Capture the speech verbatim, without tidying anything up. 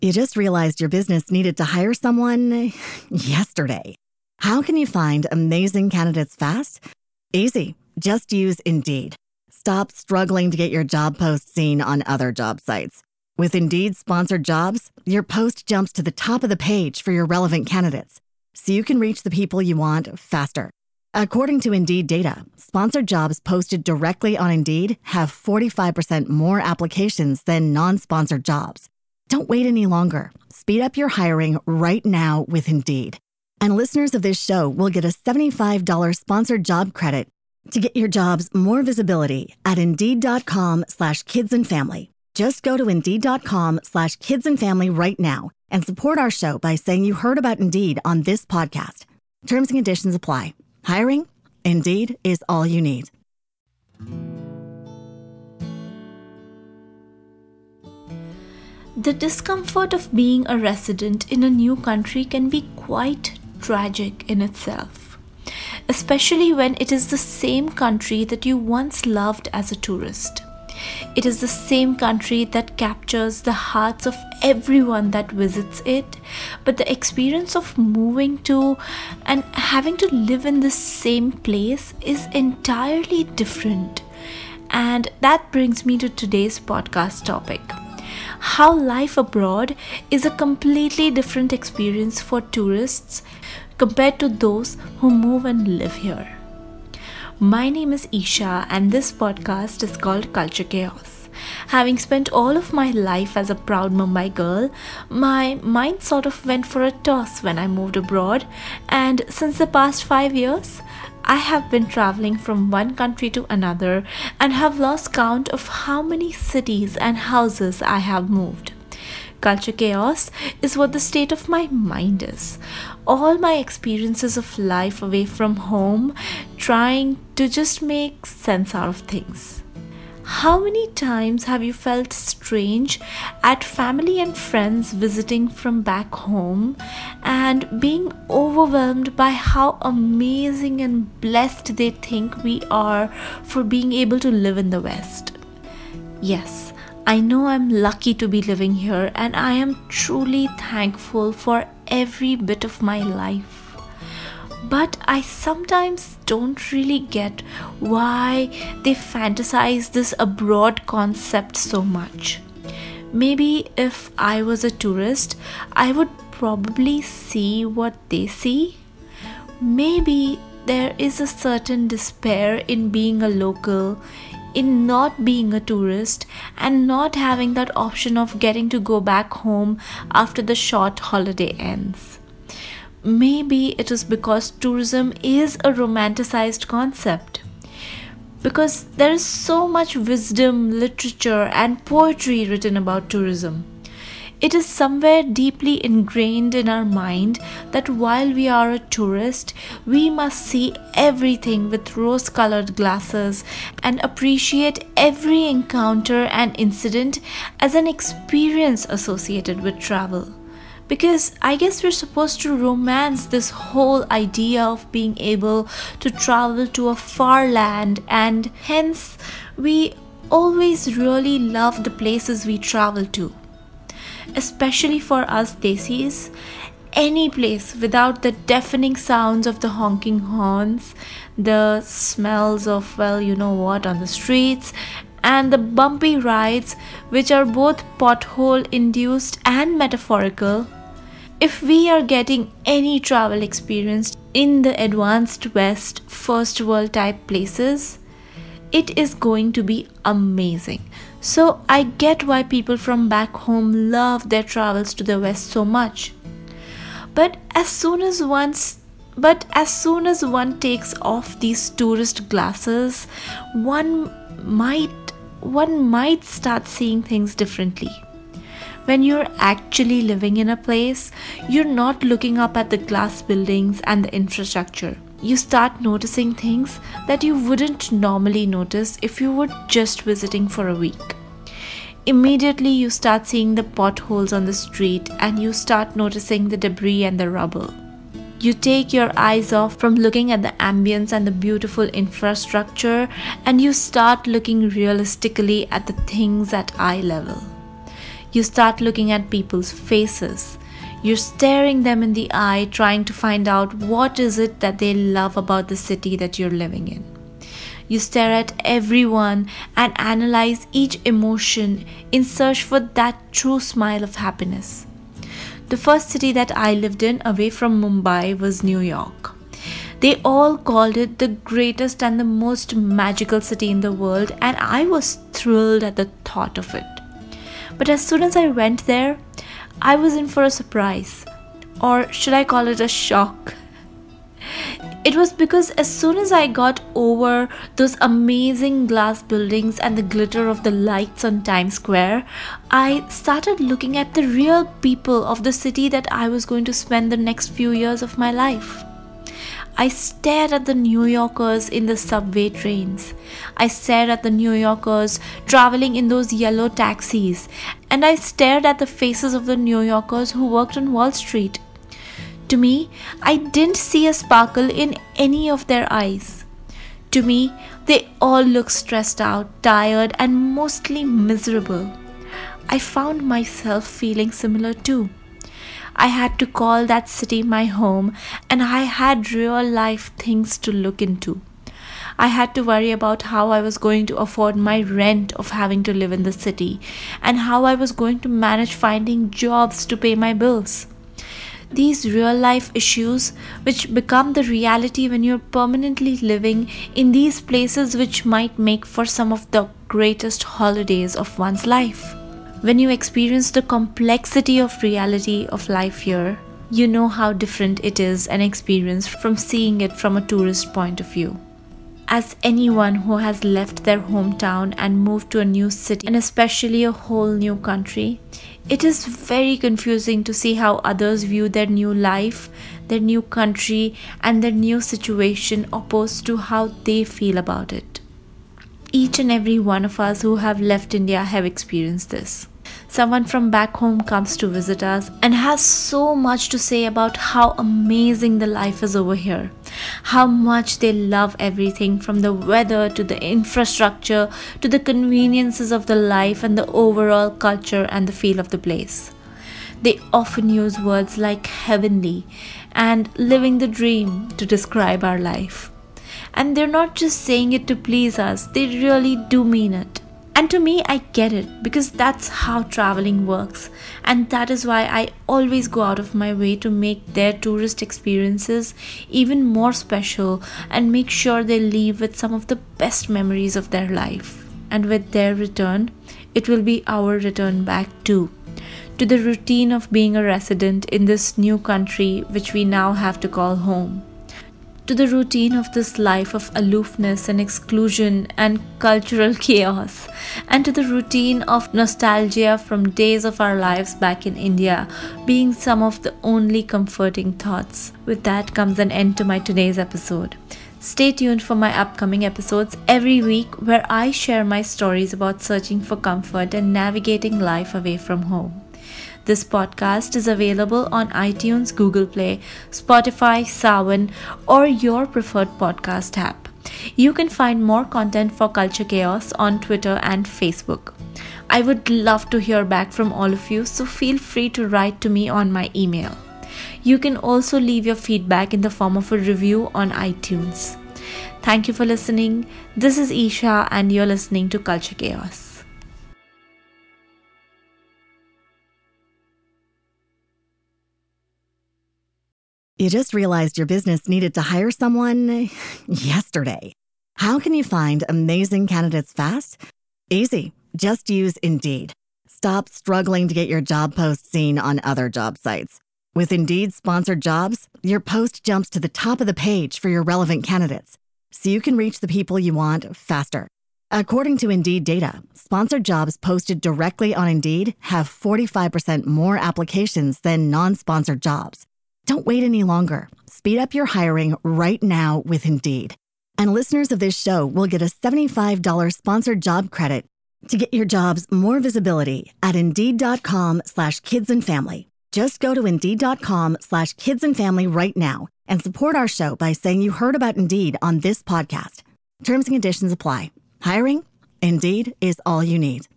You just realized your business needed to hire someone yesterday. How can you find amazing candidates fast? Easy. Just use Indeed. Stop struggling to get your job post seen on other job sites. With Indeed sponsored jobs, your post jumps to the top of the page for your relevant candidates, so you can reach the people you want faster. According to Indeed data, sponsored jobs posted directly on Indeed have forty-five percent more applications than non-sponsored jobs. Don't wait any longer. Speed up your hiring right now with Indeed. And listeners of this show will get a seventy-five dollars sponsored job credit to get your jobs more visibility at Indeed.com slash kids and family. Just go to Indeed.com slash kids and family right now and support our show by saying you heard about Indeed on this podcast. Terms and conditions apply. Hiring? Indeed is all you need. The discomfort of being a resident in a new country can be quite tragic in itself, especially when it is the same country that you once loved as a tourist. It is the same country that captures the hearts of everyone that visits it, but the experience of moving to and having to live in the same place is entirely different. And that brings me to today's podcast topic. How life abroad is a completely different experience for tourists compared to those who move and live here. My name is Isha and this podcast is called Culture Chaos. Having spent all of my life as a proud Mumbai girl, my mind sort of went for a toss when I moved abroad, and since the past five years, I have been traveling from one country to another and have lost count of how many cities and houses I have moved. Culture chaos is what the state of my mind is. All my experiences of life away from home, trying to just make sense out of things. How many times have you felt strange at family and friends visiting from back home and being overwhelmed by how amazing and blessed they think we are for being able to live in the West? Yes, I know I'm lucky to be living here and I am truly thankful for every bit of my life. But I sometimes don't really get why they fantasize this abroad concept so much. Maybe if I was a tourist, I would probably see what they see. Maybe there is a certain despair in being a local, in not being a tourist, and not having that option of getting to go back home after the short holiday ends. Maybe it is because tourism is a romanticized concept. Because there is so much wisdom, literature, and poetry written about tourism. It is somewhere deeply ingrained in our mind that while we are a tourist, we must see everything with rose-colored glasses and appreciate every encounter and incident as an experience associated with travel. Because I guess we're supposed to romance this whole idea of being able to travel to a far land, and hence we always really love the places we travel to. Especially for us Desis, any place without the deafening sounds of the honking horns, the smells of, well, you know what, on the streets, and the bumpy rides, which are both pothole induced and metaphorical. If we are getting any travel experience in the advanced West, first world type places, it is going to be amazing. So I get why people from back home love their travels to the West so much. But as soon as once but as soon as one takes off these tourist glasses, one might one might start seeing things differently. When you're actually living in a place, you're not looking up at the glass buildings and the infrastructure. You start noticing things that you wouldn't normally notice if you were just visiting for a week. Immediately you start seeing the potholes on the street and you start noticing the debris and the rubble. You take your eyes off from looking at the ambience and the beautiful infrastructure and you start looking realistically at the things at eye level. You start looking at people's faces. You're staring them in the eye, trying to find out what is it that they love about the city that you're living in. You stare at everyone and analyze each emotion in search for that true smile of happiness. The first city that I lived in away from Mumbai was New York. They all called it the greatest and the most magical city in the world, and I was thrilled at the thought of it. But as soon as I went there, I was in for a surprise, or should I call it a shock? It was because as soon as I got over those amazing glass buildings and the glitter of the lights on Times Square, I started looking at the real people of the city that I was going to spend the next few years of my life. I stared at the New Yorkers in the subway trains. I stared at the New Yorkers traveling in those yellow taxis. And I stared at the faces of the New Yorkers who worked on Wall Street. To me, I didn't see a sparkle in any of their eyes. To me, they all looked stressed out, tired, and mostly miserable. I found myself feeling similar too. I had to call that city my home, and I had real life things to look into. I had to worry about how I was going to afford my rent of having to live in the city, and how I was going to manage finding jobs to pay my bills. These real life issues, which become the reality when you're permanently living in these places, which might make for some of the greatest holidays of one's life. When you experience the complexity of reality of life here, you know how different it is an experience from seeing it from a tourist point of view. As anyone who has left their hometown and moved to a new city, and especially a whole new country, it is very confusing to see how others view their new life, their new country, and their new situation opposed to how they feel about it. Each and every one of us who have left India have experienced this. Someone from back home comes to visit us and has so much to say about how amazing the life is over here, how much they love everything from the weather to the infrastructure to the conveniences of the life and the overall culture and the feel of the place. They often use words like heavenly and living the dream to describe our life. And they're not just saying it to please us, they really do mean it. And to me, I get it because that's how traveling works, and that is why I always go out of my way to make their tourist experiences even more special and make sure they leave with some of the best memories of their life. And with their return, it will be our return back too, to the routine of being a resident in this new country which we now have to call home. To the routine of this life of aloofness and exclusion and cultural chaos, and to the routine of nostalgia from days of our lives back in India being some of the only comforting thoughts. With that comes an end to my today's episode. Stay tuned for my upcoming episodes every week where I share my stories about searching for comfort and navigating life away from home. This podcast is available on iTunes, Google Play, Spotify, Saavn, or your preferred podcast app. You can find more content for Culture Chaos on Twitter and Facebook. I would love to hear back from all of you, so feel free to write to me on my email. You can also leave your feedback in the form of a review on iTunes. Thank you for listening. This is Isha, and you're listening to Culture Chaos. You just realized your business needed to hire someone yesterday. How can you find amazing candidates fast? Easy. Just use Indeed. Stop struggling to get your job post seen on other job sites. With Indeed sponsored jobs, your post jumps to the top of the page for your relevant candidates, so you can reach the people you want faster. According to Indeed data, sponsored jobs posted directly on Indeed have forty-five percent more applications than non-sponsored jobs. Don't wait any longer. Speed up your hiring right now with Indeed. And listeners of this show will get a seventy-five dollars sponsored job credit to get your jobs more visibility at Indeed.com slash kids and family. Just go to Indeed.com slash kids and family right now and support our show by saying you heard about Indeed on this podcast. Terms and conditions apply. Hiring? Indeed is all you need.